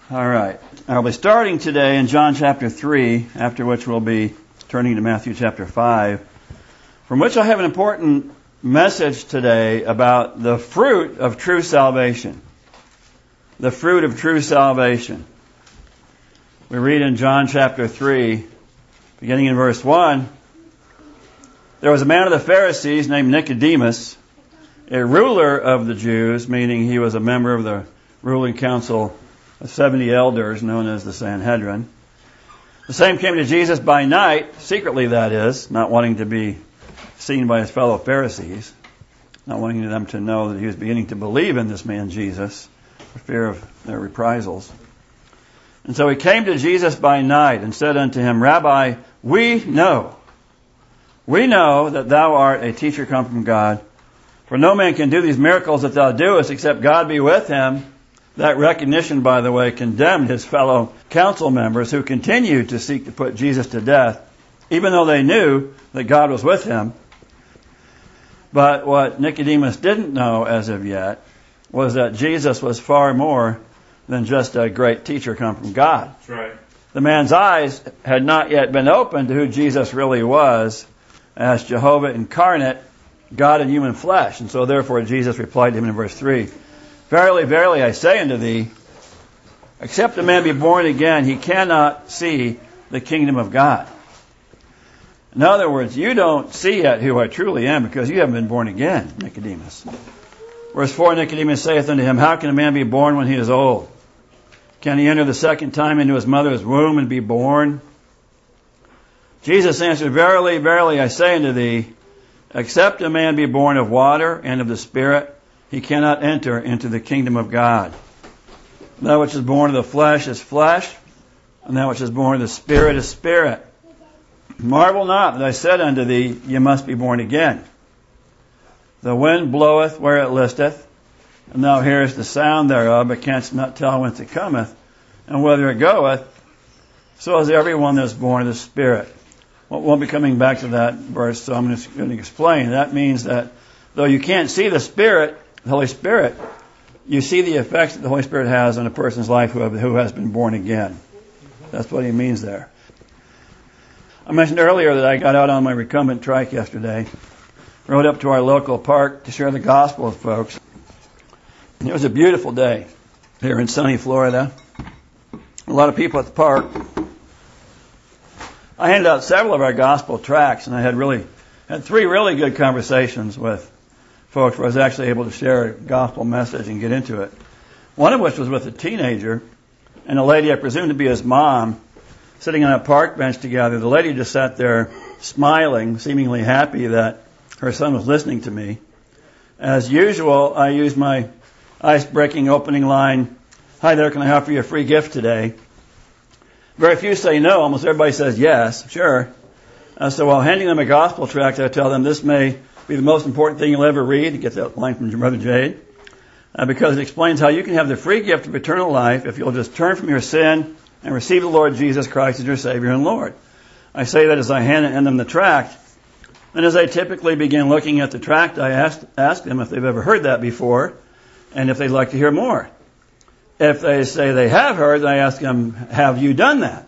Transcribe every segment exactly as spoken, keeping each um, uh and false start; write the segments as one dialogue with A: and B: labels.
A: All right. I'll be starting today in John chapter three, after which we'll be turning to Matthew chapter five, from which I have an important message today about the fruit of true salvation. The fruit of true salvation. We read in John chapter three, beginning in verse one, there was a man of the Pharisees named Nicodemus, a ruler of the Jews, meaning he was a member of the ruling council of seventy elders, known as the Sanhedrin. The same came to Jesus by night, secretly that is, not wanting to be seen by his fellow Pharisees, not wanting them to know that he was beginning to believe in this man Jesus, for fear of their reprisals. And so he came to Jesus by night and said unto him, Rabbi, we know, we know that thou art a teacher come from God, for no man can do these miracles that thou doest except God be with him. That recognition, by the way, condemned his fellow council members who continued to seek to put Jesus to death, even though they knew that God was with him. But what Nicodemus didn't know as of yet was that Jesus was far more than just a great teacher come from God.
B: That's right.
A: The man's eyes had not yet been opened to who Jesus really was as Jehovah incarnate, God in human flesh. And so therefore Jesus replied to him in verse three, Verily, verily, I say unto thee, except a man be born again, he cannot see the kingdom of God. In other words, you don't see yet who I truly am because you haven't been born again, Nicodemus. Verse four, Nicodemus saith unto him, How can a man be born when he is old? Can he enter the second time into his mother's womb and be born? Jesus answered, Verily, verily, I say unto thee, except a man be born of water and of the Spirit, he cannot enter into the kingdom of God. That which is born of the flesh is flesh, and that which is born of the Spirit is spirit. Marvel not that I said unto thee, Ye must be born again. The wind bloweth where it listeth, and thou hearest the sound thereof, but canst not tell whence it cometh, and whither it goeth. So is everyone that is born of the Spirit. Well, won't be coming back to that verse, so I'm just going to explain. That means that though you can't see the Spirit, the Holy Spirit, you see the effects that the Holy Spirit has on a person's life who, have, who has been born again. That's what he means there. I mentioned earlier that I got out on my recumbent trike yesterday, rode up to our local park to share the gospel with folks. It was a beautiful day here in sunny Florida. A lot of people at the park. I handed out several of our gospel tracts, and I had really had three really good conversations with folks where I was actually able to share a gospel message and get into it. One of which was with a teenager and a lady I presume to be his mom sitting on a park bench together. The lady just sat there smiling, seemingly happy that her son was listening to me. As usual, I used my ice-breaking opening line, Hi there, can I offer you a free gift today? Very few say no. Almost everybody says yes, sure. Uh, so while handing them a gospel tract, I tell them this may be the most important thing you'll ever read. Get that line from Brother Jade. Uh, because it explains how you can have the free gift of eternal life if you'll just turn from your sin and receive the Lord Jesus Christ as your Savior and Lord. I say that as I hand, hand them the tract. And as I typically begin looking at the tract, I ask, ask them if they've ever heard that before and if they'd like to hear more. If they say they have heard, I ask them, have you done that?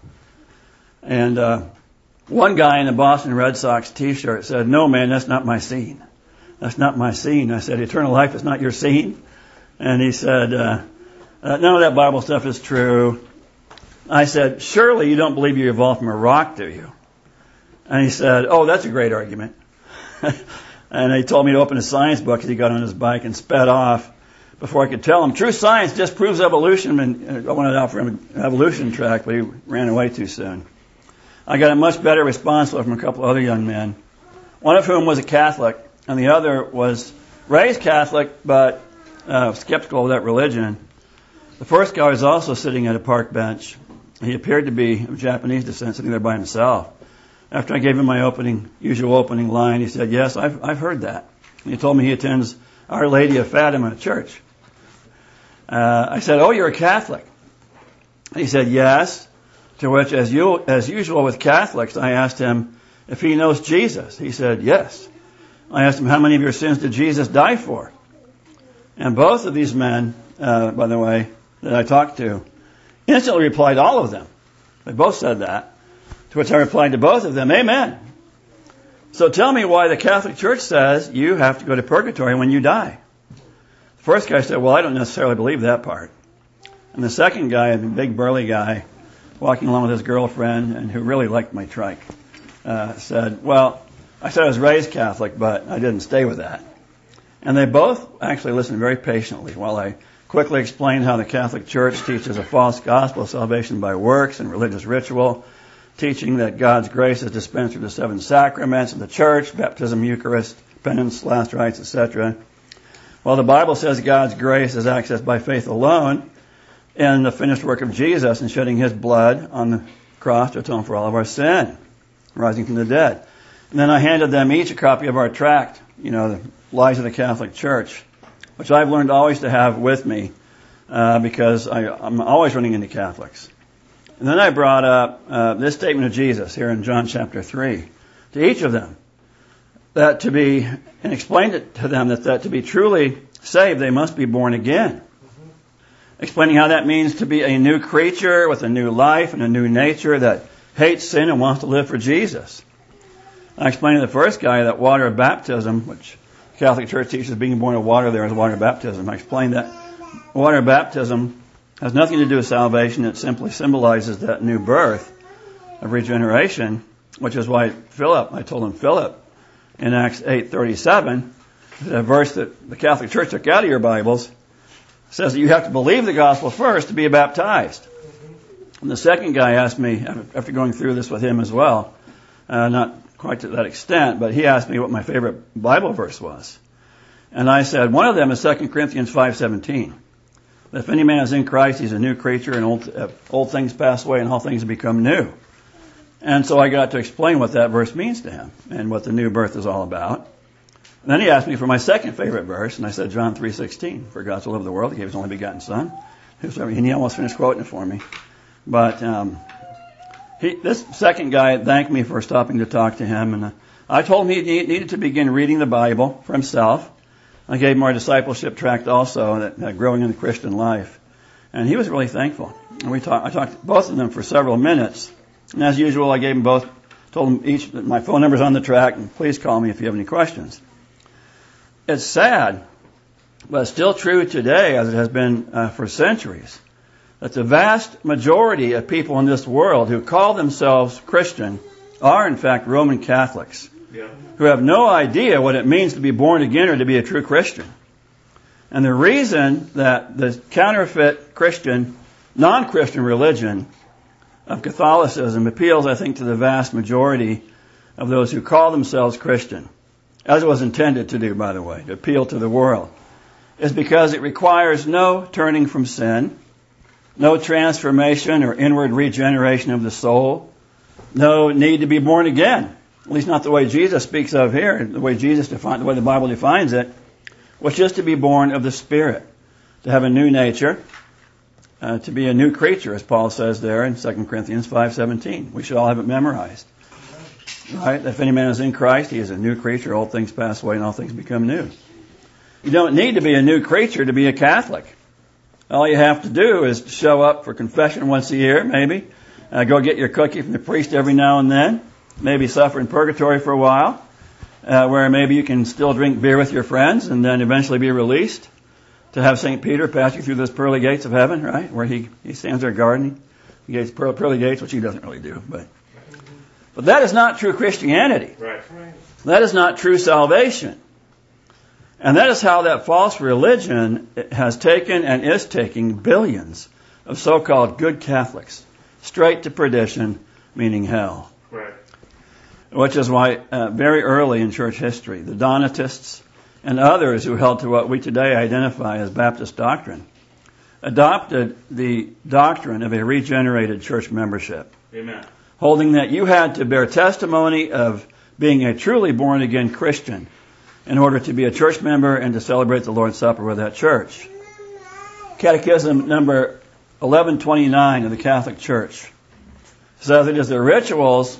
A: And uh, one guy in a Boston Red Sox t-shirt said, no, man, that's not my scene. That's not my scene. I said, eternal life is not your scene? And he said, uh, uh, none of that Bible stuff is true. I said, surely you don't believe you evolved from a rock, do you? And he said, oh, that's a great argument. And he told me to open a science book as he got on his bike and sped off before I could tell him, true science just proves evolution. And I wanted out for him an evolution track, but he ran away too soon. I got a much better response from a couple of other young men, one of whom was a Catholic, and the other was raised Catholic, but uh, skeptical of that religion. The first guy was also sitting at a park bench. He appeared to be of Japanese descent, sitting there by himself. After I gave him my opening, usual opening line, he said, yes, I've, I've heard that. And he told me he attends Our Lady of Fatima Church. Uh, I said, oh, you're a Catholic. And he said, yes. To which, as, you, as usual with Catholics, I asked him if he knows Jesus. He said, yes. I asked him, how many of your sins did Jesus die for? And both of these men, uh, by the way, that I talked to, instantly replied, all of them. They both said that. To which I replied to both of them, amen. So tell me why the Catholic Church says you have to go to purgatory when you die. The first guy said, well, I don't necessarily believe that part. And the second guy, a big burly guy, walking along with his girlfriend and who really liked my trike, uh, said, well, I said I was raised Catholic, but I didn't stay with that. And they both actually listened very patiently while I quickly explained how the Catholic Church teaches a false gospel of salvation by works and religious ritual, teaching that God's grace is dispensed through the seven sacraments of the Church, baptism, Eucharist, penance, last rites, et cetera. Well, the Bible says God's grace is accessed by faith alone in the finished work of Jesus and shedding His blood on the cross to atone for all of our sin, rising from the dead. And then I handed them each a copy of our tract, you know, the Lies of the Catholic Church, which I've learned always to have with me uh, because I, I'm always running into Catholics. And then I brought up uh, this statement of Jesus here in John chapter three to each of them, that to be, and explained it to them that, that to be truly saved, they must be born again. Mm-hmm. Explaining how that means to be a new creature with a new life and a new nature that hates sin and wants to live for Jesus. I explained to the first guy that water baptism, which the Catholic Church teaches being born of water there is water baptism. I explained that water baptism has nothing to do with salvation. It simply symbolizes that new birth of regeneration, which is why Philip, I told him, Philip, in Acts eight thirty-seven, the verse that the Catholic Church took out of your Bibles, says that you have to believe the gospel first to be baptized. And the second guy asked me, after going through this with him as well, uh, not quite to that extent, but he asked me what my favorite Bible verse was. And I said, one of them is Second Corinthians five seventeen. If any man is in Christ, he's a new creature, and old, uh, old things pass away and all things have become new. And so I got to explain what that verse means to him and what the new birth is all about. And then he asked me for my second favorite verse, and I said John three sixteen. For God so loved the world, he gave his only begotten Son. And he almost finished quoting it for me. But um, he, this second guy thanked me for stopping to talk to him, and uh, I told him he need, needed to begin reading the Bible for himself. I gave him our discipleship tract also, that uh, growing in the Christian life, and he was really thankful. And we talked. I talked to both of them for several minutes, and as usual, I gave them both, told them each that my phone number's on the tract, and please call me if you have any questions. It's sad, but still true today, as it has been uh, for centuries, that the vast majority of people in this world who call themselves Christian are, in fact, Roman Catholics, yeah, who have no idea what it means to be born again or to be a true Christian. And the reason that the counterfeit Christian, non-Christian religion of Catholicism appeals, I think, to the vast majority of those who call themselves Christian, as it was intended to do, by the way, to appeal to the world, is because it requires no turning from sin, no transformation or inward regeneration of the soul, no need to be born again, at least not the way Jesus speaks of here, the way Jesus defines, the way the Bible defines it, which is to be born of the Spirit, to have a new nature, uh, to be a new creature, as Paul says there in Second Corinthians five seventeen. We should all have it memorized. Right? If any man is in Christ, he is a new creature. Old things pass away and all things become new. You don't need to be a new creature to be a Catholic. All you have to do is show up for confession once a year, maybe. Uh, go get your cookie from the priest every now and then. Maybe suffer in purgatory for a while, uh, where maybe you can still drink beer with your friends and then eventually be released to have Saint Peter pass you through those pearly gates of heaven, right? Where he, he stands there guarding the gates, pearly gates, which he doesn't really do, but... But that is not true Christianity. Right. That is not true salvation. And that is how that false religion has taken and is taking billions of so-called good Catholics straight to perdition, meaning hell. Right. Which is why uh, very early in church history, the Donatists and others who held to what we today identify as Baptist doctrine adopted the doctrine of a regenerated church membership. Amen. Holding that you had to bear testimony of being a truly born-again Christian in order to be a church member and to celebrate the Lord's Supper with that church. Catechism number eleven twenty-nine of the Catholic Church says it is the rituals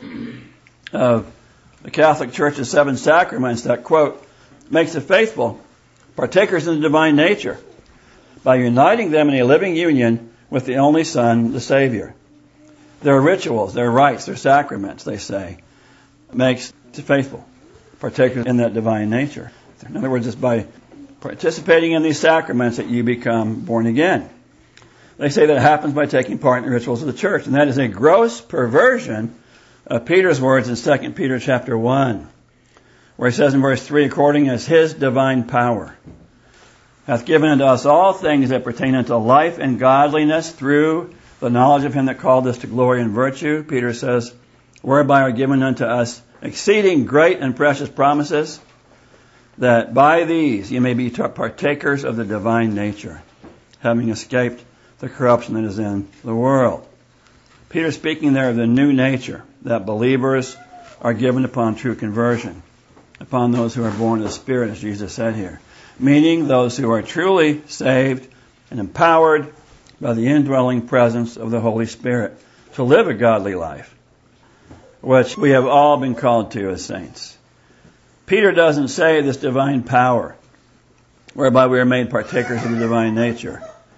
A: of the Catholic Church's seven sacraments that, quote, makes the faithful partakers in the divine nature by uniting them in a living union with the only Son, the Savior. Their rituals, their rites, their sacraments, they say, makes the faithful partakers in that divine nature. In other words, it's by participating in these sacraments that you become born again. They say that it happens by taking part in the rituals of the church, and that is a gross perversion of Peter's words in Second Peter chapter one, where he says in verse three, according as his divine power hath given unto us all things that pertain unto life and godliness through the knowledge of him that called us to glory and virtue, Peter says, whereby are given unto us exceeding great and precious promises, that by these you may be partakers of the divine nature, having escaped the corruption that is in the world. Peter speaking there of the new nature that believers are given upon true conversion, upon those who are born of the Spirit, as Jesus said here, meaning those who are truly saved and empowered by the indwelling presence of the Holy Spirit to live a godly life, which we have all been called to as saints. Peter doesn't say this divine power, whereby we are made partakers of the divine nature,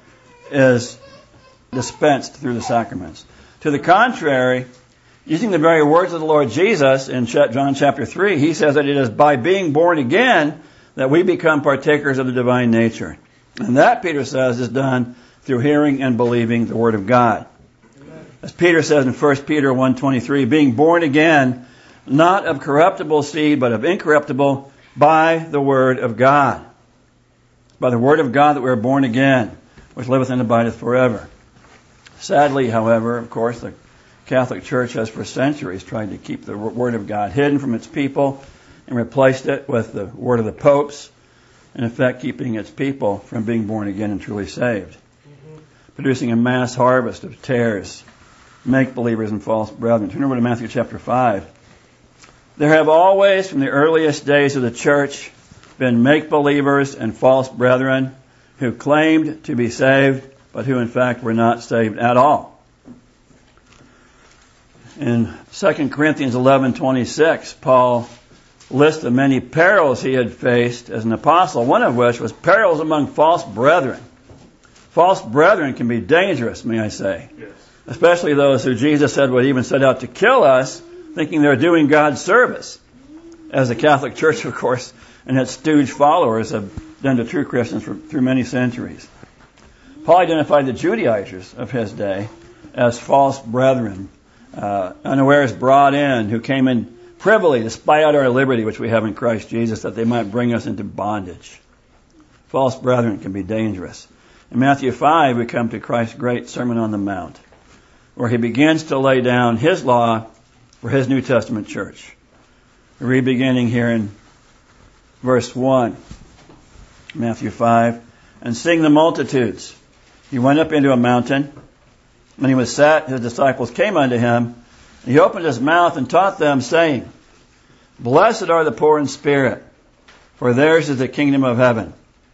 A: is dispensed through the sacraments. To the contrary, using the very words of the Lord Jesus in John chapter three, he says that it is by being born again that we become partakers of the divine nature. And that, Peter says, is done through hearing and believing the Word of God. As Peter says in First Peter one twenty-three, being born again, not of corruptible seed, but of incorruptible, by the Word of God. By the Word of God that we are born again, which liveth and abideth forever. Sadly, however, of course, the Catholic Church has for centuries tried to keep the Word of God hidden from its people and replaced it with the word of the popes, in effect keeping its people from being born again and truly saved. Producing a mass harvest of tares, make-believers, and false brethren. Turn over to Matthew chapter five. There have always, from the earliest days of the church, been make-believers and false brethren who claimed to be saved, but who in fact were not saved at all. In Second Corinthians eleven twenty-six, Paul lists the many perils he had faced as an apostle, one of which was perils among false brethren. False brethren can be dangerous, may I say. Yes. Especially those who Jesus said would even set out to kill us, thinking they're doing God's service. As the Catholic Church, of course, and its stooge followers have done to true Christians for, through many centuries. Paul identified the Judaizers of his day as false brethren, uh, unawares brought in, who came in privily to spy out our liberty which we have in Christ Jesus, that they might bring us into bondage. False brethren can be dangerous. In Matthew five, we come to Christ's great Sermon on the Mount, where he begins to lay down his law for his New Testament church. We're re-beginning here in verse one, Matthew five, and seeing the multitudes, he went up into a mountain. When he was sat, his disciples came unto him, and he opened his mouth and taught them, saying, Blessed are the poor in spirit, for theirs is the kingdom of heaven.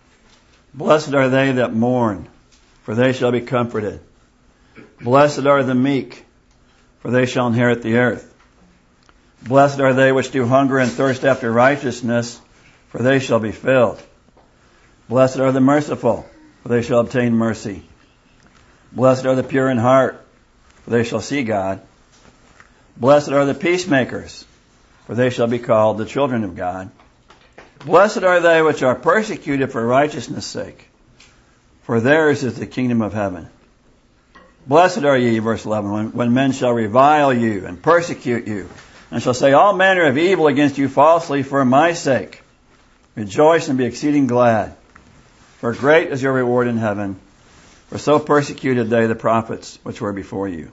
A: Blessed are they that mourn, for they shall be comforted. Blessed are the meek, for they shall inherit the earth. Blessed are they which do hunger and thirst after righteousness, for they shall be filled. Blessed are the merciful, for they shall obtain mercy. Blessed are the pure in heart, for they shall see God. Blessed are the peacemakers, for they shall be called the children of God. Blessed are they which are persecuted for righteousness' sake, for theirs is the kingdom of heaven. Blessed are ye, verse eleven, when, when men shall revile you and persecute you, and shall say all manner of evil against you falsely for my sake. Rejoice and be exceeding glad, for great is your reward in heaven, for so persecuted they the prophets which were before you.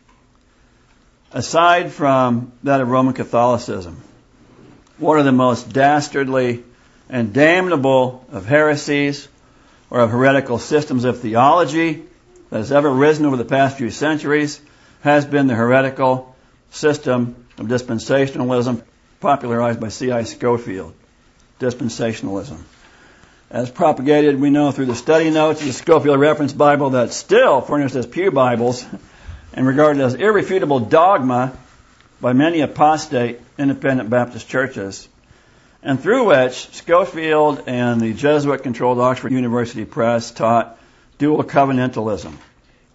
A: Aside from that of Roman Catholicism, one of the most dastardly and damnable of heresies or of heretical systems of theology that has ever risen over the past few centuries has been the heretical system of dispensationalism, popularized by C I Scofield. Dispensationalism. As propagated, we know, through the study notes of the Scofield Reference Bible that's still furnished as pew Bibles and regarded as irrefutable dogma by many apostate independent Baptist churches, and through which Scofield and the Jesuit-controlled Oxford University Press taught dual covenantalism,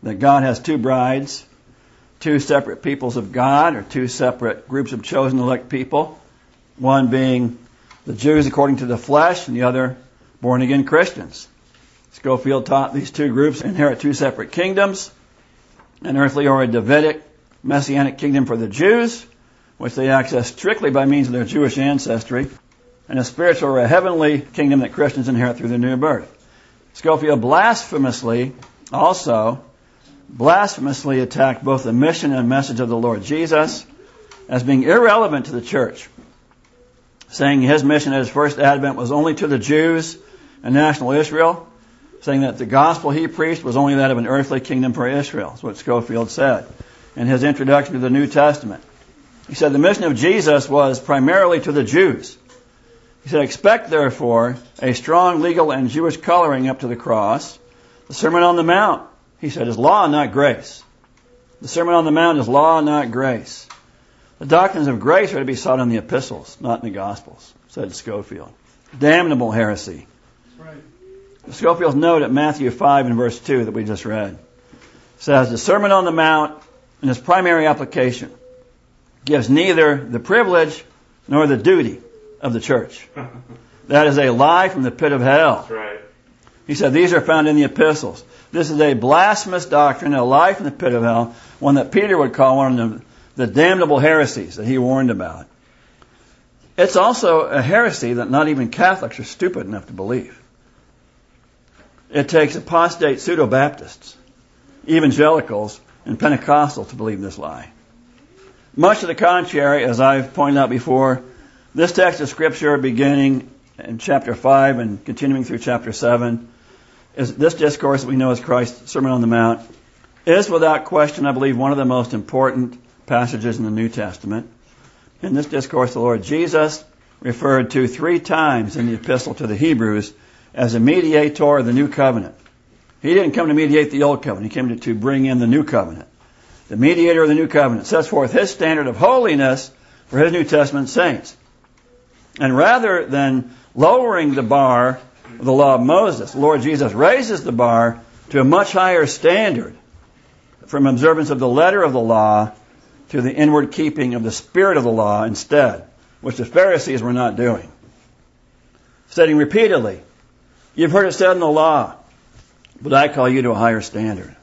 A: that God has two brides, two separate peoples of God, or two separate groups of chosen elect people, one being the Jews according to the flesh, and the other born-again Christians. Scofield taught these two groups inherit two separate kingdoms, an earthly or a Davidic messianic kingdom for the Jews, which they access strictly by means of their Jewish ancestry, and a spiritual or a heavenly kingdom that Christians inherit through the new birth. Scofield blasphemously, also, blasphemously attacked both the mission and message of the Lord Jesus as being irrelevant to the church, saying his mission at his first advent was only to the Jews and national Israel, saying that the gospel he preached was only that of an earthly kingdom for Israel. That's what Scofield said in his introduction to the New Testament. He said the mission of Jesus was primarily to the Jews. He said, expect, therefore, a strong legal and Jewish coloring up to the cross. The Sermon on the Mount, he said, is law, not grace. The Sermon on the Mount is law, not grace. The doctrines of grace are to be sought in the epistles, not in the Gospels, said Scofield. Damnable heresy.
B: That's right.
A: Scofield's note at Matthew five and verse two that we just read says, the Sermon on the Mount, in its primary application, gives neither the privilege nor the duty of the church. That is a lie from the pit of hell.
B: That's right.
A: He said these are found in the epistles. This is a blasphemous doctrine, a lie from the pit of hell, one that Peter would call one of the, the damnable heresies that he warned about. It's also a heresy that not even Catholics are stupid enough to believe. It takes apostate pseudo-Baptists, evangelicals, and Pentecostals to believe this lie. Much to the contrary, as I've pointed out before, this text of Scripture, beginning in chapter five and continuing through chapter seven, is this discourse that we know as Christ's Sermon on the Mount, is without question, I believe, one of the most important passages in the New Testament. In this discourse, the Lord Jesus referred to three times in the epistle to the Hebrews as a mediator of the new covenant. He didn't come to mediate the old covenant. He came to, to bring in the new covenant. The mediator of the new covenant sets forth his standard of holiness for his New Testament saints. And rather than lowering the bar of the law of Moses, the Lord Jesus raises the bar to a much higher standard, from observance of the letter of the law to the inward keeping of the spirit of the law instead, which the Pharisees were not doing. Stating repeatedly, you've heard it said in the law, but I call you to a higher standard.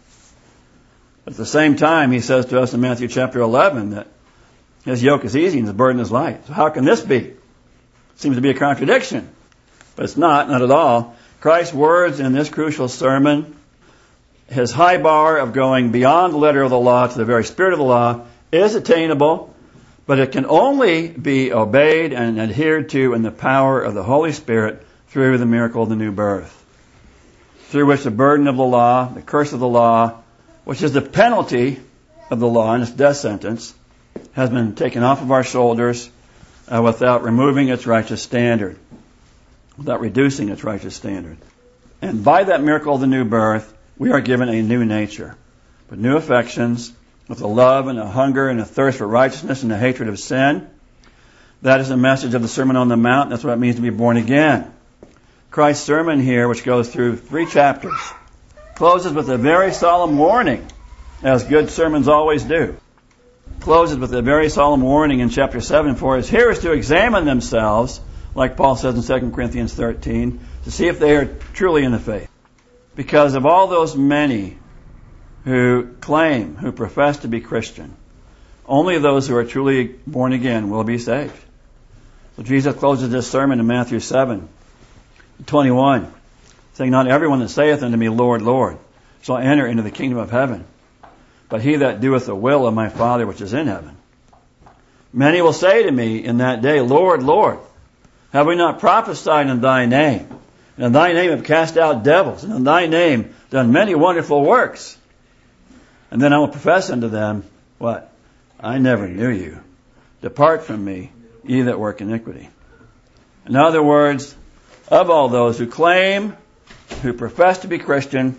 A: At the same time, he says to us in Matthew chapter eleven that his yoke is easy and his burden is light. So how can this be? Seems to be a contradiction. But it's not, not at all. Christ's words in this crucial sermon, his high bar of going beyond the letter of the law to the very spirit of the law, is attainable, but it can only be obeyed and adhered to in the power of the Holy Spirit through the miracle of the new birth, through which the burden of the law, the curse of the law, which is the penalty of the law and its death sentence, has been taken off of our shoulders uh, without removing its righteous standard, without reducing its righteous standard. And by that miracle of the new birth, we are given a new nature, with new affections, with a love and a hunger and a thirst for righteousness and a hatred of sin. That is the message of the Sermon on the Mount. That's what it means to be born again. Christ's sermon here, which goes through three chapters, closes with a very solemn warning, as good sermons always do. Closes with a very solemn warning in chapter seven for his hearers to examine themselves, like Paul says in Second Corinthians thirteen, to see if they are truly in the faith. Because of all those many who claim, who profess to be Christian, only those who are truly born again will be saved. So Jesus closes this sermon in Matthew seven twenty-one, saying, not everyone that saith unto me, Lord, Lord, shall enter into the kingdom of heaven, but he that doeth the will of my Father which is in heaven. Many will say to me in that day, Lord, Lord, have we not prophesied in thy name? And in thy name have cast out devils, and in thy name done many wonderful works. And then I will profess unto them, what? I never knew you. Depart from me, ye that work iniquity. In other words, of all those who claim, who profess to be Christian,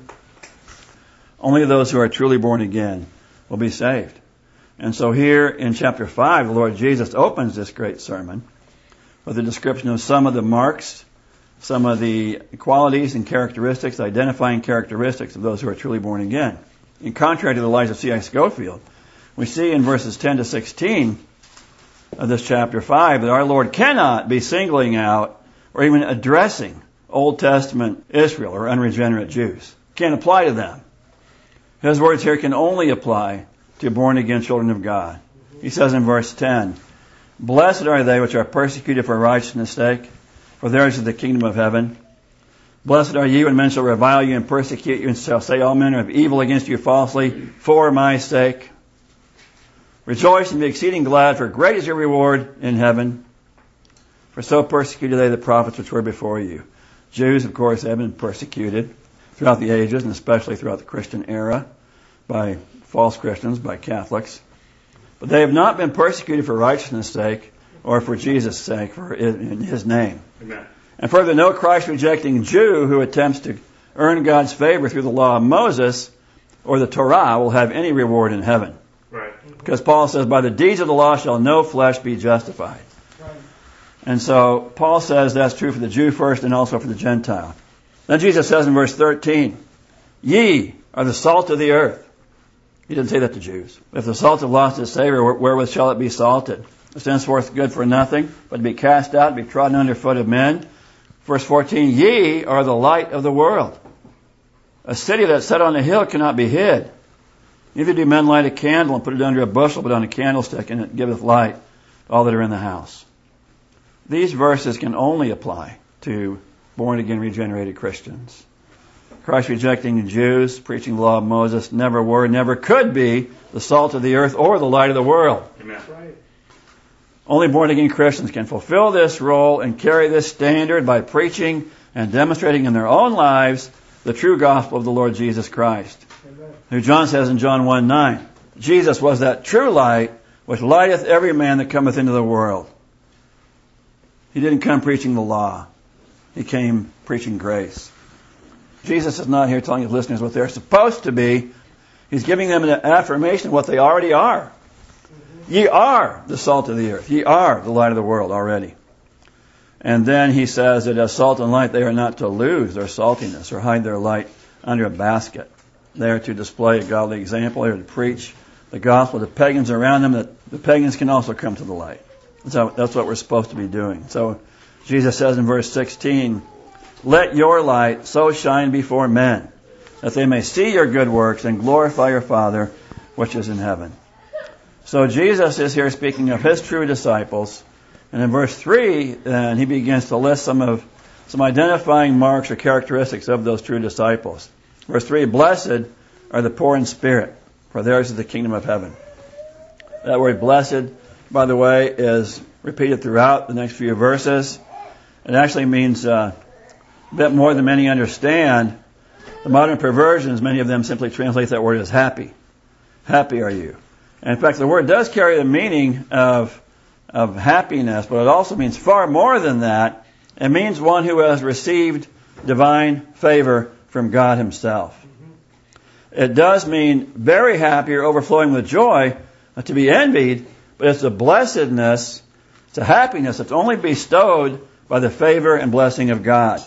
A: only those who are truly born again will be saved. And so here in chapter five, the Lord Jesus opens this great sermon with a description of some of the marks, some of the qualities and characteristics, identifying characteristics of those who are truly born again. In contrary to the lies of C I Scofield, we see in verses ten to sixteen of this chapter five that our Lord cannot be singling out or even addressing Old Testament Israel or unregenerate Jews. Can't apply to them. His words here can only apply to born-again children of God. He says in verse ten, "Blessed are they which are persecuted for righteousness' sake, for theirs is the kingdom of heaven. Blessed are you when men shall revile you and persecute you and shall say all manner of evil against you falsely for my sake. Rejoice and be exceeding glad, for great is your reward in heaven. For so persecuted they the prophets which were before you." Jews, of course, have been persecuted throughout the ages, and especially throughout the Christian era, by false Christians, by Catholics. But they have not been persecuted for righteousness' sake, or for Jesus' sake, for in His name.
C: Amen.
A: And further, no Christ-rejecting Jew who attempts to earn God's favor through the law of Moses or the Torah will have any reward in heaven.
C: Right.
A: Because Paul says, by the deeds of the law shall no flesh be justified.
B: Right.
A: And so Paul says that's true for the Jew first and also for the Gentile. Then Jesus says in verse thirteen, "Ye are the salt of the earth." He didn't say that to Jews. "If the salt have lost its savor, wherewith shall it be salted? It's henceforth good for nothing, but to be cast out, and be trodden under foot of men." Verse fourteen, "Ye are the light of the world. A city that's set on a hill cannot be hid. Neither do men light a candle and put it under a bushel, but on a candlestick, and it giveth light to all that are in the house." These verses can only apply to born-again, regenerated Christians. Christ-rejecting Jews, preaching the law of Moses, never were, never could be the salt of the earth or the light of the world.
C: Amen.
B: Right.
A: Only born-again Christians can fulfill this role and carry this standard by preaching and demonstrating in their own lives the true gospel of the Lord Jesus Christ.
B: Amen.
A: Who John says in John one nine, Jesus was that true light which lighteth every man that cometh into the world. He didn't come preaching the law. He came preaching grace. Jesus is not here telling his listeners what they're supposed to be. He's giving them an affirmation of what they already are. Ye are the salt of the earth. Ye are the light of the world already. And then he says that as salt and light, they are not to lose their saltiness or hide their light under a basket. They are to display a godly example. They are to preach the gospel to pagans around them, that the pagans can also come to the light. So that's what we're supposed to be doing. So Jesus says in verse sixteen, "Let your light so shine before men, that they may see your good works and glorify your Father which is in heaven." So Jesus is here speaking of his true disciples. And in verse three, then, he begins to list some of some identifying marks or characteristics of those true disciples. Verse three, "Blessed are the poor in spirit, for theirs is the kingdom of heaven." That word blessed, by the way, is repeated throughout the next few verses. It actually means uh, a bit more than many understand. The modern perversions, many of them simply translate that word as happy. Happy are you. And in fact, the word does carry the meaning of of happiness, but it also means far more than that. It means one who has received divine favor from God himself. It does mean very happy or overflowing with joy, uh, to be envied, but it's a blessedness, it's a happiness that's only bestowed by the favor and blessing of God.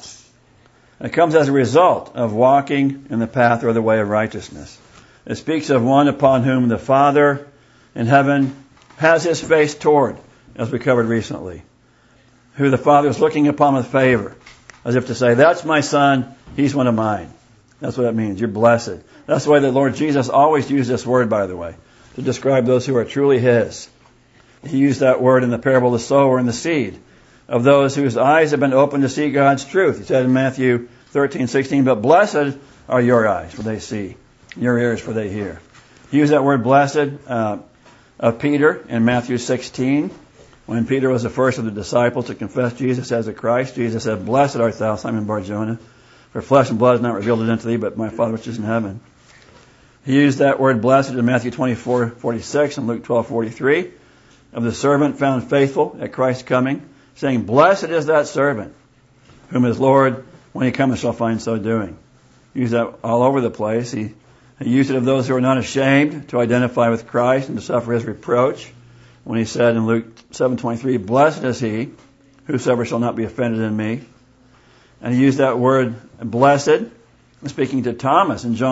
A: It comes as a result of walking in the path or the way of righteousness. It speaks of one upon whom the Father in heaven has his face toward, as we covered recently, who the Father is looking upon with favor, as if to say, that's my son, he's one of mine. That's what it means. You're blessed. That's the way the Lord Jesus always used this word, by the way, to describe those who are truly his. He used that word in the parable of the sower and the seed, of those whose eyes have been opened to see God's truth. He said in Matthew thirteen sixteen, "But blessed are your eyes, for they see, your ears, for they hear." He used that word blessed uh, of Peter in Matthew sixteen. When Peter was the first of the disciples to confess Jesus as the Christ, Jesus said, "Blessed art thou, Simon Bar-Jonah, for flesh and blood has not revealed it unto thee, but my Father which is in heaven." He used that word blessed in Matthew twenty-four forty-six and Luke twelve forty-three of the servant found faithful at Christ's coming, saying, "Blessed is that servant, whom his Lord, when he cometh, shall find so doing." He used that all over the place. He, he used it of those who are not ashamed to identify with Christ and to suffer his reproach, when he said in Luke seven twenty-three, "Blessed is he, whosoever shall not be offended in me." And he used that word blessed, speaking to Thomas in John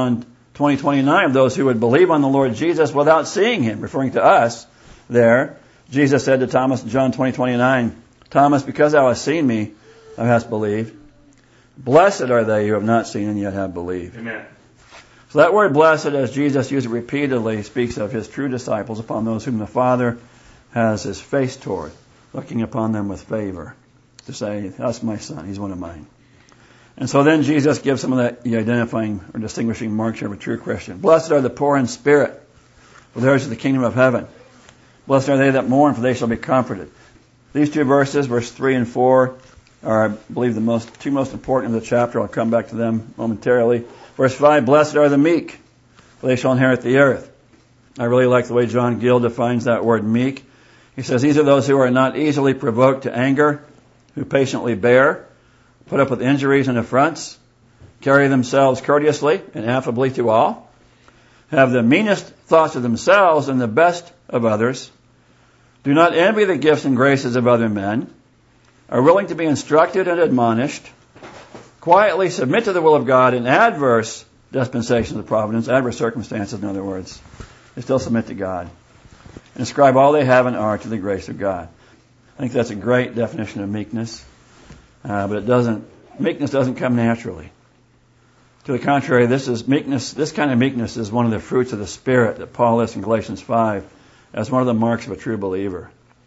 A: twenty twenty-nine of those who would believe on the Lord Jesus without seeing him, referring to us there. Jesus said to Thomas in John twenty twenty-nine, Thomas, because thou hast seen me, thou hast believed. Blessed are they who have not seen and yet have believed.
B: Amen.
A: So that word blessed, as Jesus used it repeatedly, speaks of his true disciples, upon those whom the Father has his face toward, looking upon them with favor, to say, that's my son, he's one of mine. And so then Jesus gives some of that, the identifying or distinguishing marks of a true Christian. Blessed are the poor in spirit, for theirs is the kingdom of heaven. Blessed are they that mourn, for they shall be comforted. These two verses, verse three and four, are, I believe, the most two most important of the chapter. I'll come back to them momentarily. Verse five, blessed are the meek, for they shall inherit the earth. I really like the way John Gill defines that word meek. He says, these are those who are not easily provoked to anger, who patiently bear, put up with injuries and affronts, carry themselves courteously and affably to all, have the meanest thoughts of themselves and the best of others, do not envy the gifts and graces of other men, are willing to be instructed and admonished, quietly submit to the will of God in adverse dispensations of providence, adverse circumstances, in other words. They still submit to God. And ascribe all they have and are to the grace of God. I think that's a great definition of meekness. Uh, but it doesn't, meekness doesn't come naturally. To the contrary, this is meekness, this kind of meekness is one of the fruits of the Spirit that Paul lists in Galatians five as one of the marks of a true believer.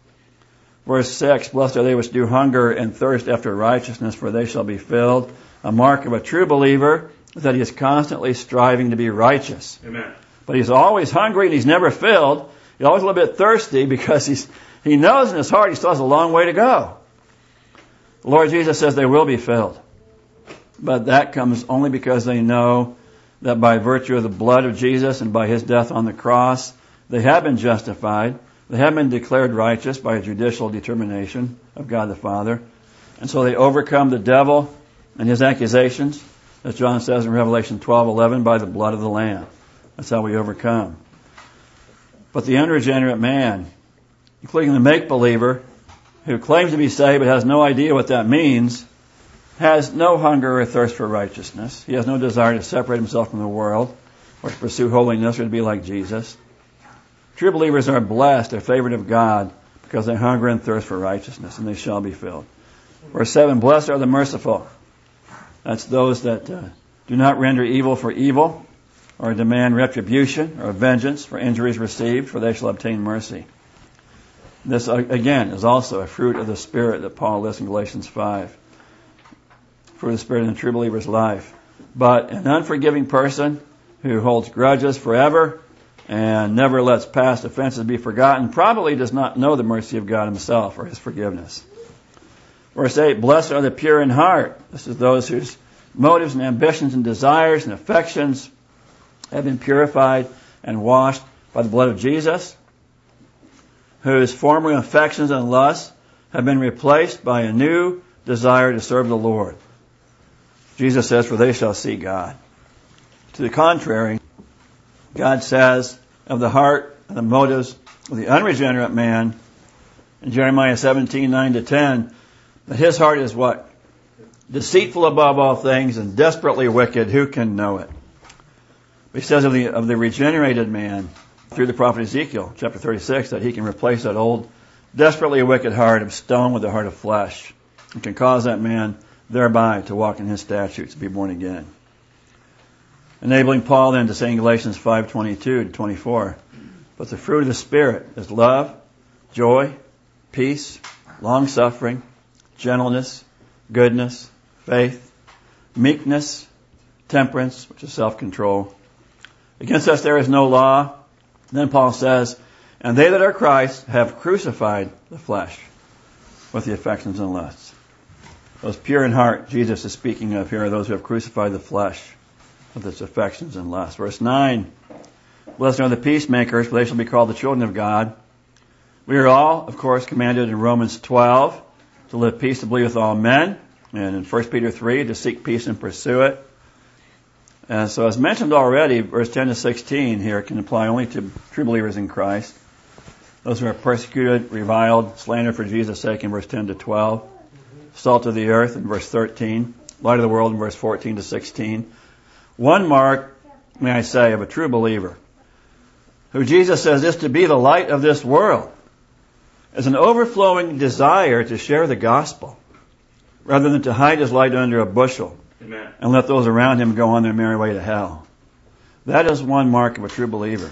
A: Verse six, blessed are they which do hunger and thirst after righteousness, for they shall be filled. A mark of a true believer is that he is constantly striving to be righteous.
B: Amen.
A: But he's always hungry and he's never filled. He's always a little bit thirsty because he's, he knows in his heart he still has a long way to go. The Lord Jesus says they will be filled. But that comes only because they know that by virtue of the blood of Jesus and by his death on the cross, they have been justified. They have been declared righteous by a judicial determination of God the Father. And so they overcome the devil and his accusations, as John says in Revelation twelve eleven, by the blood of the Lamb. That's how we overcome. But the unregenerate man, including the make-believer, who claims to be saved but has no idea what that means, has no hunger or thirst for righteousness. He has no desire to separate himself from the world or to pursue holiness or to be like Jesus. True believers are blessed, they're favored of God, because they hunger and thirst for righteousness, and they shall be filled. Verse seven, blessed are the merciful. That's those that uh, do not render evil for evil, or demand retribution or vengeance for injuries received, for they shall obtain mercy. This, uh, again, is also a fruit of the Spirit that Paul lists in Galatians five. Fruit of the Spirit in the true believer's life. But an unforgiving person who holds grudges forever and never lets past offenses be forgotten probably does not know the mercy of God himself or his forgiveness. Verse eight, blessed are the pure in heart. This is those whose motives and ambitions and desires and affections have been purified and washed by the blood of Jesus, whose former affections and lusts have been replaced by a new desire to serve the Lord. Jesus says, for they shall see God. To the contrary, God says of the heart and the motives of the unregenerate man in Jeremiah seventeen, nine to ten, that his heart is what? Deceitful above all things and desperately wicked. Who can know it? He says of the, of the regenerated man through the prophet Ezekiel, chapter thirty-six, that he can replace that old, desperately wicked heart of stone with a heart of flesh, and can cause that man thereby to walk in his statutes, to be born again. Enabling Paul then to say in Galatians five twenty-two to twenty-four, but the fruit of the Spirit is love, joy, peace, long-suffering, gentleness, goodness, faith, meekness, temperance, which is self-control. Against us there is no law. Then Paul says, and they that are Christ have crucified the flesh with the affections and lusts. Those pure in heart Jesus is speaking of here are those who have crucified the flesh with its affections and lusts. Verse nine, blessed are the peacemakers, for they shall be called the children of God. We are all, of course, commanded in Romans twelve to live peaceably with all men, and in First Peter three to seek peace and pursue it. And so as mentioned already, verse ten to sixteen here can apply only to true believers in Christ. Those who are persecuted, reviled, slandered for Jesus' sake in verse ten to twelve. Salt of the earth in verse thirteen. Light of the world in verse fourteen to sixteen. One mark may I say, of a true believer, who Jesus says is to be the light of this world, is an overflowing desire to share the gospel rather than to hide his light under a bushel. Amen. And let those around him go on their merry way to hell. That is one mark of a true believer.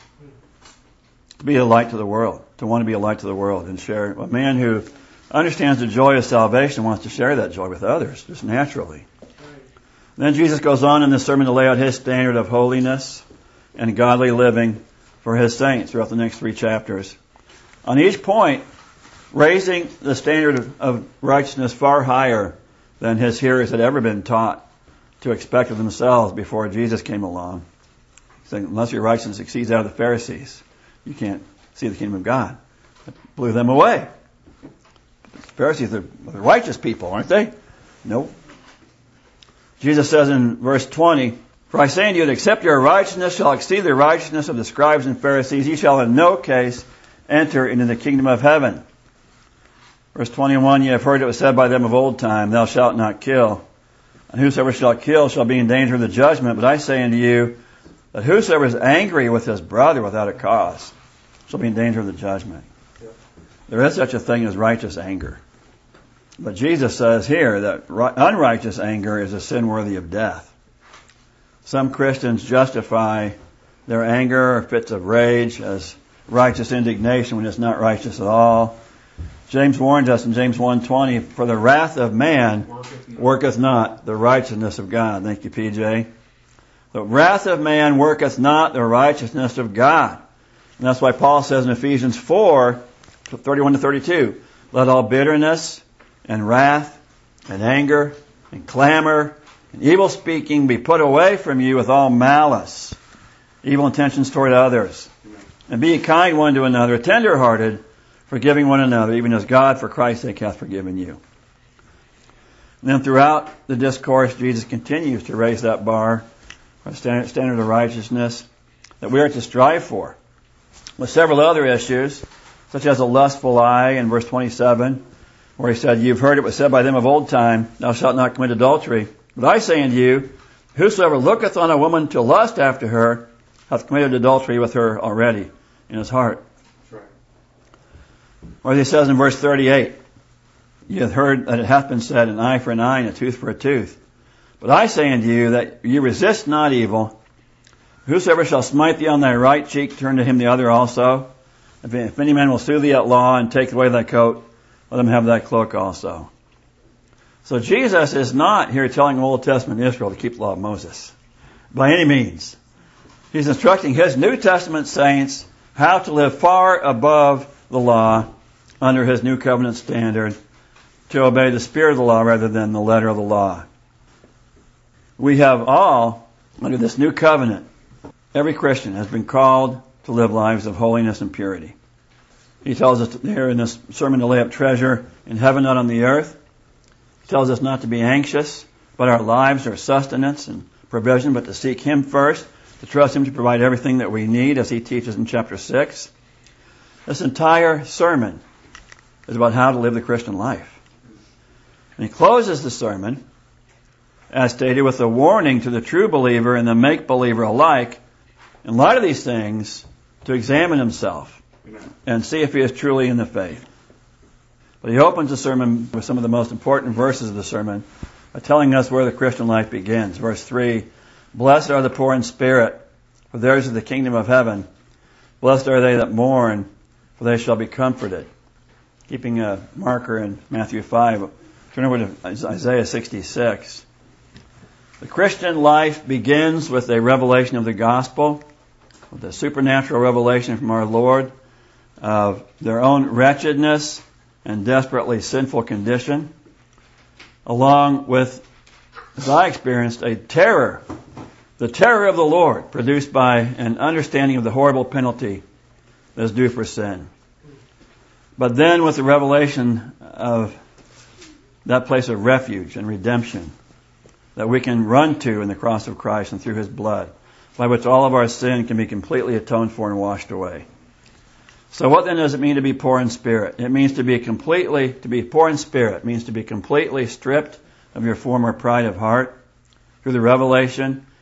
A: To be a light to the world, to want to be a light to the world and share. A man who understands the joy of salvation wants to share that joy with others, just naturally. Then Jesus goes on in this sermon to lay out his standard of holiness and godly living for his saints throughout the next three chapters. On each point, raising the standard of, of righteousness far higher than his hearers had ever been taught to expect of themselves before Jesus came along. Saying, unless your righteousness exceeds that of the Pharisees, you can't see the kingdom of God. It blew them away. The Pharisees are the righteous people, aren't they? Nope. Jesus says in verse twenty, for I say unto you that except your righteousness shall exceed the righteousness of the scribes and Pharisees, ye shall in no case enter into the kingdom of heaven. Verse twenty-one, ye have heard it was said by them of old time, thou shalt not kill. And whosoever shall kill shall be in danger of the judgment. But I say unto you that whosoever is angry with his brother without a cause shall be in danger of the judgment. There is such a thing as righteous anger. But Jesus says here that unrighteous anger is a sin worthy of death. Some Christians justify their anger or fits of rage as righteous indignation when it's not righteous at all. James warns us in James one twenty, for the wrath of man worketh not the righteousness of God. Thank you, P J. The wrath of man worketh not the righteousness of God. And that's why Paul says in Ephesians four, thirty-one to thirty-two, let all bitterness and wrath and anger and clamor and evil speaking be put away from you with all malice, evil intentions toward others. And be kind one to another, tender-hearted, forgiving one another, even as God for Christ's sake hath forgiven you. And then throughout the discourse, Jesus continues to raise that bar, our standard, standard of righteousness, that we are to strive for. With several other issues, such as a lustful eye in verse twenty-seven, where he said, you've heard it was said by them of old time, thou shalt not commit adultery. But I say unto you, whosoever looketh on a woman to lust after her, hath committed adultery with her already in his heart. That's right. Or he says in verse thirty-eight, you have heard that it hath been said, an eye for an eye and a tooth for a tooth. But I say unto you that you resist not evil. Whosoever shall smite thee on thy right cheek, turn to him the other also. If, if any man will sue thee at law and take away thy coat, let him have that cloak also. So Jesus is not here telling Old Testament Israel to keep the law of Moses by any means. He's instructing his New Testament saints how to live far above the law under his new covenant standard, to obey the spirit of the law rather than the letter of the law. We have all, under this new covenant, every Christian has been called to live lives of holiness and purity. He tells us here in this sermon to lay up treasure in heaven, not on the earth. He tells us not to be anxious about our lives or sustenance and provision, but to seek him first, to trust him to provide everything that we need, as he teaches in chapter six. This entire sermon is about how to live the Christian life. And he closes the sermon, as stated, with a warning to the true believer and the make-believer alike, in light of these things, to examine himself and see if he is truly in the faith. But he opens the sermon with some of the most important verses of the sermon by telling us where the Christian life begins. Verse three, blessed are the poor in spirit, for theirs is the kingdom of heaven. Blessed are they that mourn, for they shall be comforted. Keeping a marker in Matthew five, turn over to Isaiah sixty-six. The Christian life begins with a revelation of the gospel, with a supernatural revelation from our Lord of their own wretchedness and desperately sinful condition, along with, as I experienced, a terror, the terror of the Lord, produced by an understanding of the horrible penalty that is due for sin. But then with the revelation of that place of refuge and redemption that we can run to in the cross of Christ and through his blood, by which all of our sin can be completely atoned for and washed away. So what then does it mean to be poor in spirit? It means to be completely, to be poor in spirit means to be completely stripped of your former pride of heart through the revelation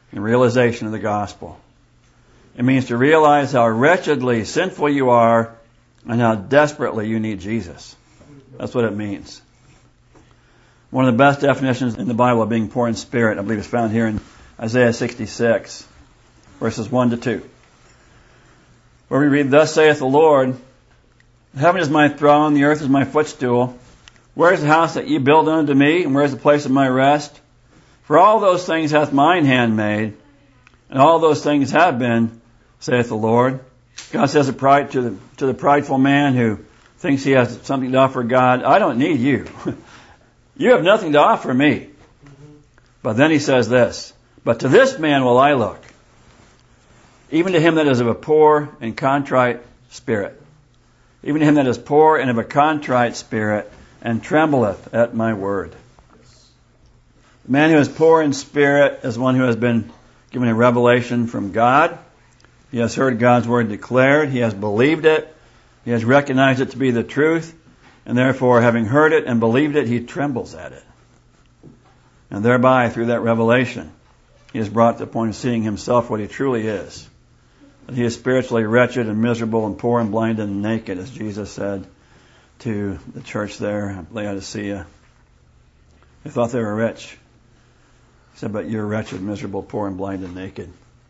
A: and realization of the gospel. It means to realize how wretchedly sinful you are and how desperately you need Jesus. That's what it means. One of the best definitions in the Bible of being poor in spirit, I believe, is found here in Isaiah sixty-six, verses one to two, where we read, "Thus saith the Lord, heaven is my throne, the earth is my footstool. Where is the house that ye build unto me, and where is the place of my rest? For all those things hath mine hand made, and all those things have been, saith the Lord." God says to the, to the prideful man who thinks he has something to offer God, "I don't need you. You have nothing to offer me." But then he says this, "But to this man will I look, even to him that is of a poor and contrite spirit, even to him that is poor and of a contrite spirit, and trembleth at my word." The man who is poor in spirit is one who has been given a revelation from God. He has heard God's word declared. He has believed it. He has recognized it to be the truth. And therefore, having heard it and believed it, he trembles at it. And thereby, through that revelation, he is brought to the point of seeing himself what he truly is. That he is spiritually wretched and miserable and poor and blind and naked, as Jesus said to the church there at Laodicea. They thought they were rich. He said, "But you're wretched, miserable, poor and blind and naked."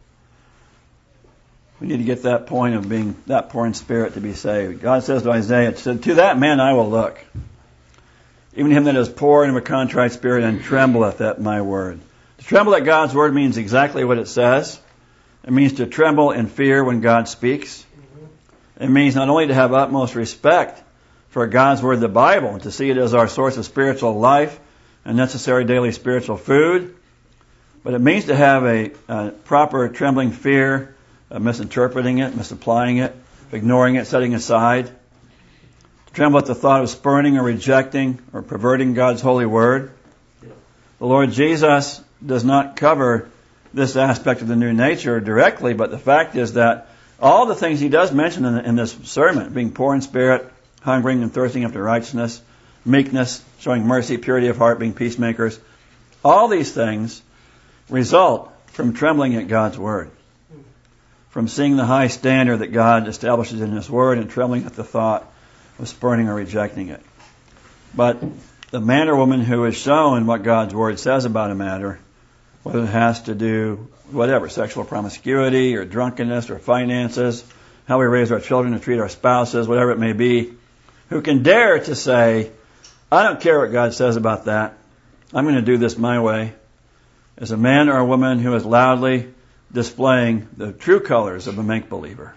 A: We need to get that point of being that poor in spirit to be saved. God says to Isaiah, said, "To that man I will look, even him that is poor and of a contrite spirit, and trembleth at my word." To tremble at God's word means exactly what it says. It means to tremble in fear when God speaks. It means not only to have utmost respect for God's word, the Bible, and to see it as our source of spiritual life and necessary daily spiritual food, but it means to have a, a proper trembling fear of misinterpreting it, misapplying it, ignoring it, setting aside. To tremble at the thought of spurning or rejecting or perverting God's holy word. The Lord Jesus does not cover this aspect of the new nature directly, but the fact is that all the things he does mention in, in this sermon, being poor in spirit, hungering and thirsting after righteousness, meekness, showing mercy, purity of heart, being peacemakers, all these things result from trembling at God's word, from seeing the high standard that God establishes in His Word and trembling at the thought of spurning or rejecting it. But the man or woman who is shown what God's Word says about a matter, whether it has to do whatever, sexual promiscuity or drunkenness or finances, how we raise our children or treat our spouses, whatever it may be, who can dare to say, "I don't care what God says about that. I'm going to do this my way," is a man or a woman who is loudly displaying the true colors of a make-believer.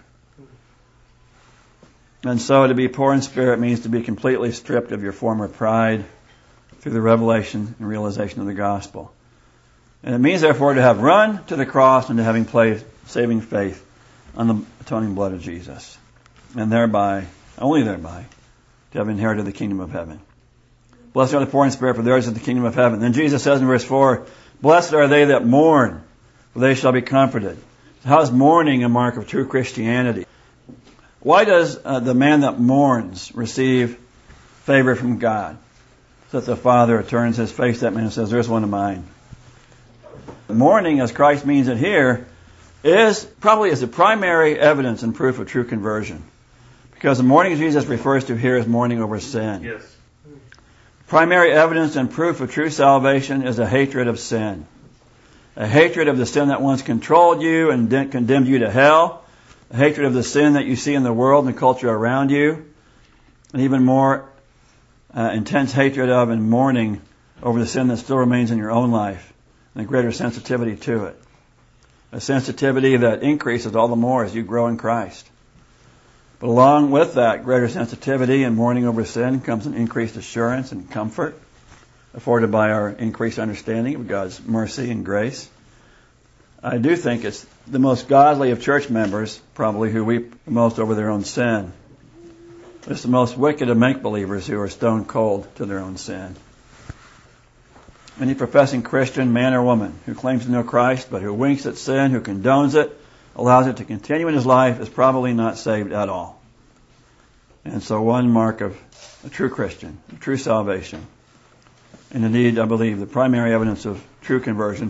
A: And so to be poor in spirit means to be completely stripped of your former pride through the revelation and realization of the gospel. And it means, therefore, to have run to the cross and to having placed saving faith on the atoning blood of Jesus. And thereby, only thereby, to have inherited the kingdom of heaven. Blessed are the poor in spirit, for theirs is the kingdom of heaven. Then Jesus says in verse four, "Blessed are they that mourn, for they shall be comforted." How is mourning a mark of true Christianity? Why does uh, the man that mourns receive favor from God? So that the Father turns His face to that man and says, "There's one of mine." Mourning, as Christ means it here, is probably is the primary evidence and proof of true conversion. Because the mourning Jesus refers to here is mourning over sin.
B: Yes.
A: Primary evidence and proof of true salvation is a hatred of sin. A hatred of the sin that once controlled you and de- condemned you to hell. A hatred of the sin that you see in the world and the culture around you. And even more uh, intense hatred of and mourning over the sin that still remains in your own life. And a greater sensitivity to it. A sensitivity that increases all the more as you grow in Christ. But along with that greater sensitivity and mourning over sin comes an increased assurance and comfort afforded by our increased understanding of God's mercy and grace. I do think it's the most godly of church members, probably, who weep most over their own sin. It's the most wicked of make-believers who are stone cold to their own sin. Any professing Christian, man or woman, who claims to know Christ, but who winks at sin, who condones it, allows it to continue in his life, is probably not saved at all. And so one mark of a true Christian, a true salvation, and indeed, I believe, the primary evidence of true conversion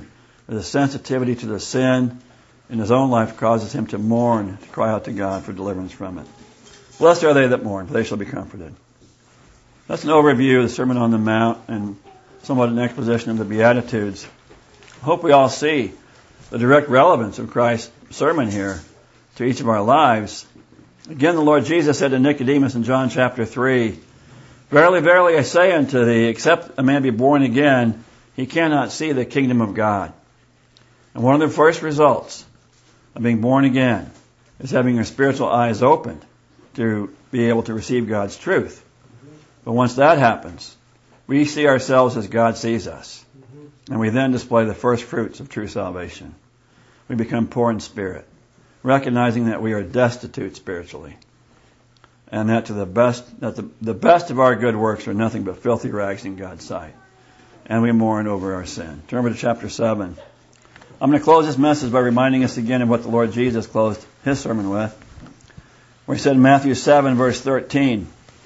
A: The sensitivity to the sin in his own life causes him to mourn, to cry out to God for deliverance from it. Blessed are they that mourn, for they shall be comforted. That's an overview of the Sermon on the Mount and somewhat an exposition of the Beatitudes. I hope we all see the direct relevance of Christ's sermon here to each of our lives. Again, the Lord Jesus said to Nicodemus in John chapter three, Verily, verily, I say unto thee, except a man be born again, he cannot see the kingdom of God. And one of the first results of being born again is having your spiritual eyes opened to be able to receive God's truth. But once that happens, we see ourselves as God sees us. And we then display the first fruits of true salvation. We become poor in spirit, recognizing that we are destitute spiritually. And that to the best, that the, the best of our good works are nothing but filthy rags in God's sight. And we mourn over our sin. Turn over to chapter seven. I'm going to close this message by reminding us again of what the Lord Jesus closed his sermon with. Where he said in Matthew seven, verse thirteen,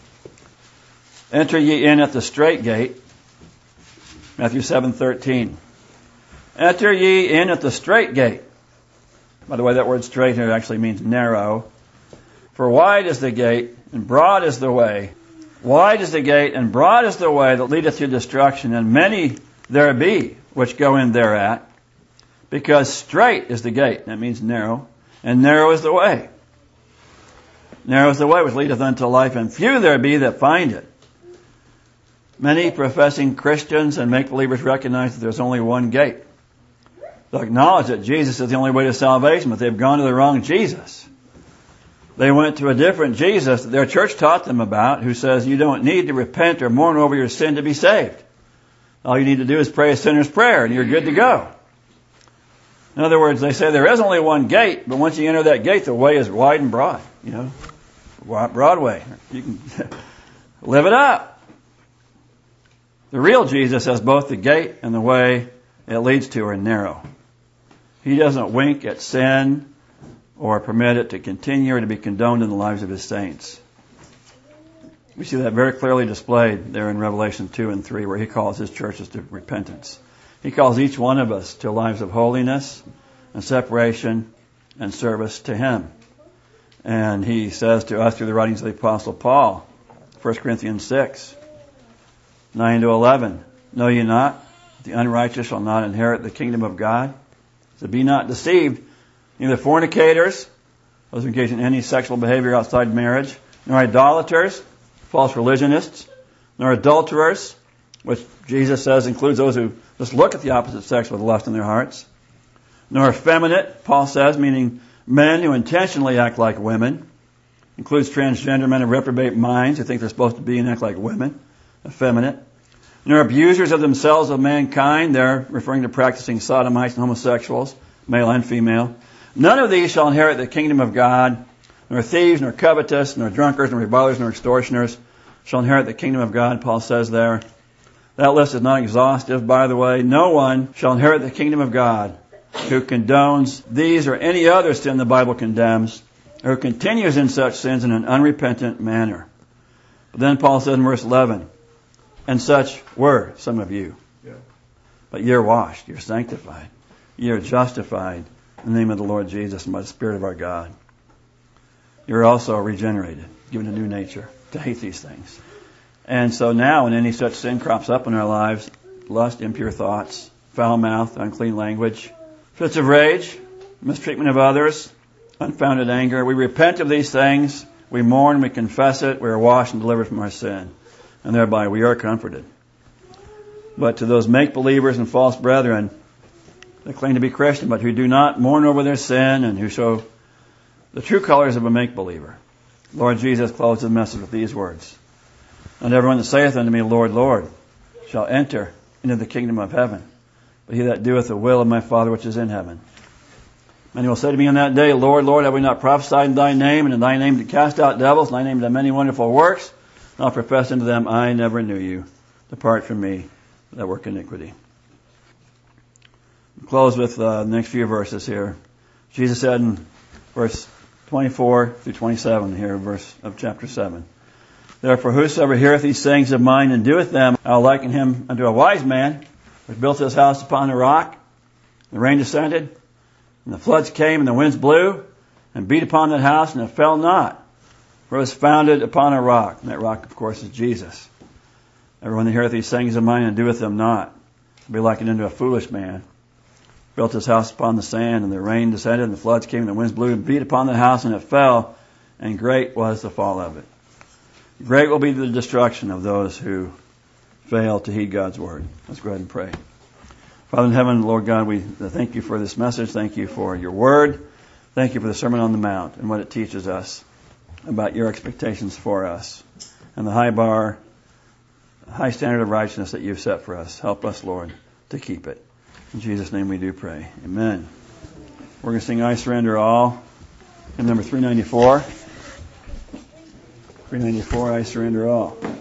A: Enter ye in at the strait gate. Matthew seven thirteen. Enter ye in at the strait gate. By the way, that word strait here actually means narrow. For wide is the gate, and broad is the way. Wide is the gate, and broad is the way that leadeth to destruction, and many there be which go in thereat. Because strait is the gate, that means narrow, and narrow is the way. Narrow is the way which leadeth unto life, and few there be that find it. Many professing Christians and make-believers recognize that there's only one gate. They'll acknowledge that Jesus is the only way to salvation, but they've gone to the wrong Jesus. They went to a different Jesus that their church taught them about, who says you don't need to repent or mourn over your sin to be saved. All you need to do is pray a sinner's prayer, and you're good to go. In other words, they say there is only one gate, but once you enter that gate, the way is wide and broad. You know, Broadway. You can live it up. The real Jesus says both the gate and the way it leads to are narrow. He doesn't wink at sin or permit it to continue or to be condoned in the lives of his saints. We see that very clearly displayed there in Revelation two and three, where he calls his churches to repentance. He calls each one of us to lives of holiness and separation and service to him. And he says to us through the writings of the Apostle Paul, First Corinthians six, nine to eleven, Know ye not, the unrighteous shall not inherit the kingdom of God? So be not deceived, neither fornicators, those who engage in any sexual behavior outside marriage, nor idolaters, false religionists, nor adulterers, which Jesus says includes those who just look at the opposite sex with lust in their hearts, nor effeminate, Paul says, meaning men who intentionally act like women, includes transgender men of reprobate minds who think they're supposed to be and act like women, effeminate, nor abusers of themselves of mankind, they're referring to practicing sodomites and homosexuals, male and female. None of these shall inherit the kingdom of God, nor thieves, nor covetous, nor drunkards, nor revilers, nor extortioners shall inherit the kingdom of God, Paul says there. That list is not exhaustive, by the way. No one shall inherit the kingdom of God who condones these or any other sin the Bible condemns, or who continues in such sins in an unrepentant manner. But then Paul says in verse eleven, and such were some of you. Yeah. But you're washed, you're sanctified, you're justified in the name of the Lord Jesus and by the Spirit of our God. You're also regenerated, given a new nature to hate these things. And so now when any such sin crops up in our lives, lust, impure thoughts, foul mouth, unclean language, fits of rage, mistreatment of others, unfounded anger, we repent of these things, we mourn, we confess it, we are washed and delivered from our sin, and thereby we are comforted. But to those make-believers and false brethren that claim to be Christian, but who do not mourn over their sin and who show the true colors of a make-believer, Lord Jesus closed his message with these words, and everyone that saith unto me, Lord, Lord, shall enter into the kingdom of heaven, but he that doeth the will of my Father which is in heaven. Many will say to me on that day, Lord, Lord, have we not prophesied in thy name, and in thy name to cast out devils, in thy name to many wonderful works? And I'll profess unto them, I never knew you. Depart from me, that work iniquity. We'll close with uh, the next few verses here. Jesus said in verse twenty-four through twenty-seven here, verse of chapter seven. Therefore, whosoever heareth these sayings of mine and doeth them, I'll liken him unto a wise man, which built his house upon a rock. The rain descended, and the floods came, and the winds blew, and beat upon that house, and it fell not, for it was founded upon a rock. And that rock, of course, is Jesus. Everyone that heareth these sayings of mine and doeth them not will be likened unto a foolish man. Built his house upon the sand, and the rain descended, and the floods came, and the winds blew and beat upon the house, and it fell, and great was the fall of it. Great will be the destruction of those who fail to heed God's word. Let's go ahead and pray. Father in heaven, Lord God, we thank you for this message. Thank you for your word. Thank you for the Sermon on the Mount and what it teaches us about your expectations for us and the high bar, high standard of righteousness that you've set for us. Help us, Lord, to keep it. In Jesus' name we do pray. Amen. We're going to sing I Surrender All in number three ninety-four. three ninety-four, I Surrender All.